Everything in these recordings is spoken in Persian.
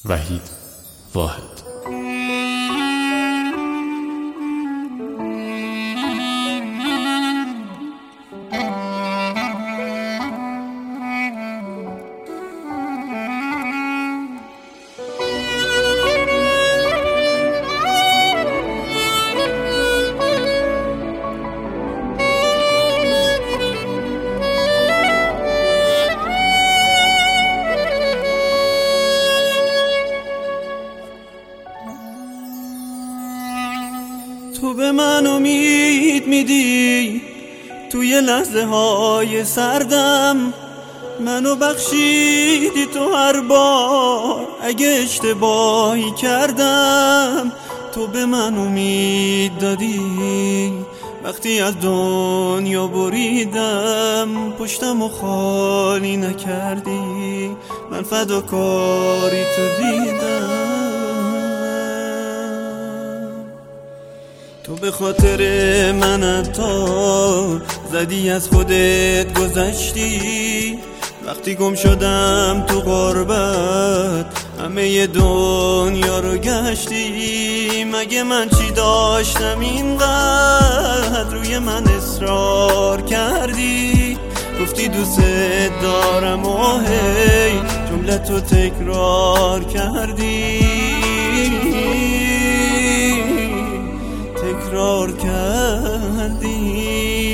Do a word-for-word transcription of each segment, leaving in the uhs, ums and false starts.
وحید واحد. تو به من امید میدی توی لحظه های سردم، منو بخشیدی تو هر بار اگه اشتباهی کردم. تو به من امید دادی وقتی از دنیا بریدم، پشتم و خالی نکردی، من فداکاری تو دیدم. تو به خاطر من عطار زدی از خودت گذشتی، وقتی گم شدم تو غربت همه دنیا رو گشتی. مگه من چی داشتم اینقدر روی من اصرار کردی؟ گفتی دوست دارم و هی جملتو تکرار کردی، تکرار کردی.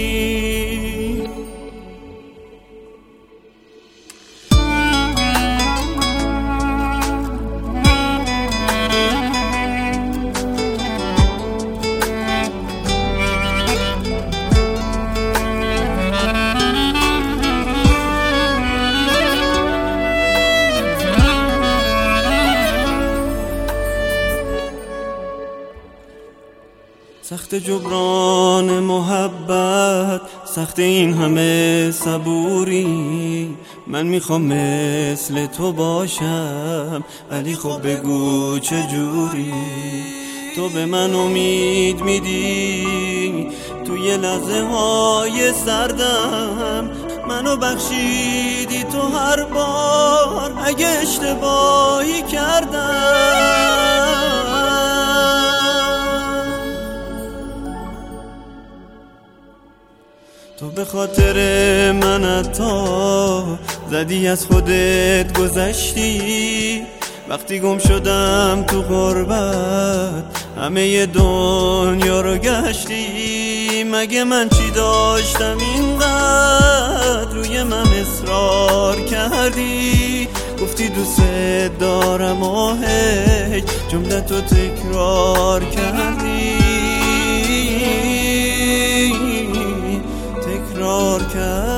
سخت جبران محبت، سخت این همه صبوری، من میخوام مثل تو باشم ولی خب بگو چجوری. تو به من امید میدی توی لحظه های سردم، منو بخشیدی تو هر بار اگه اشتباهی کردم. تو به خاطر من عطار زدی از خودت گذشتی، وقتی گم شدم تو غربت همه دنیا رو گشتی. مگه من چی داشتم اینقدر روی من اصرار کردی؟ گفتی دوست دارم و هی جملتو تکرار کردی، تکرار کرد.